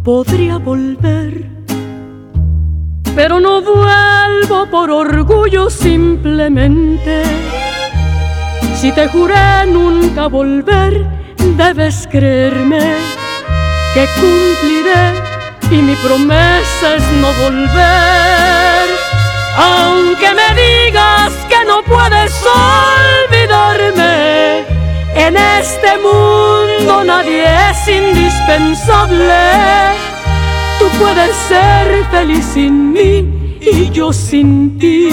podría volver, pero no vuelvo por orgullo simplemente. Si te juré nunca volver, debes creerme que cumpliré y mi promesa es no volver. Aunque me digas que no puedes olvidarme, en este mundo nadie es indispensable. Tú puedes ser feliz sin mí y yo sin ti.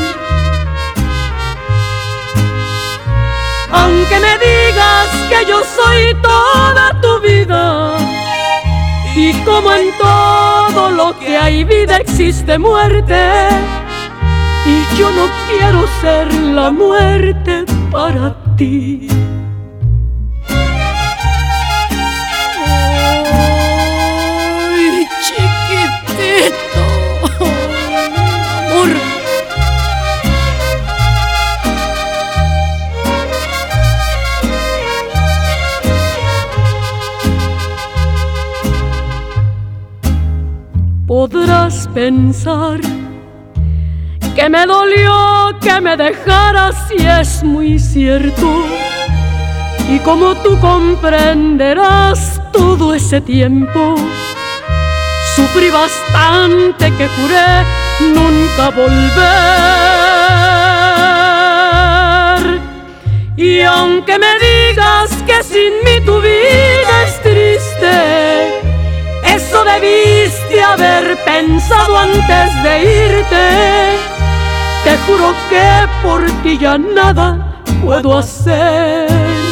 Aunque me digas que yo soy toda tu vida, y como en todo lo que hay vida existe muerte, y yo no quiero ser la muerte para ti. Ay, chiquitito, amor. Podrás pensar que me dolió que me dejaras, y es muy cierto. Y como tú comprenderás, todo ese tiempo sufrí bastante que juré nunca volver. Y aunque me digas que sin mí tu vida es triste, eso debiste haber pensado antes de irte. Te juro que por ti ya nada puedo hacer.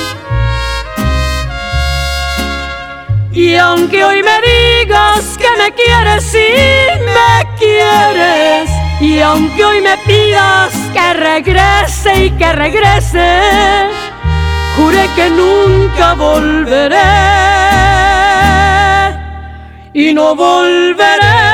Y aunque hoy me digas que me quieres y me quieres, y aunque hoy me pidas que regrese y que regrese, juré que nunca volveré y no volveré.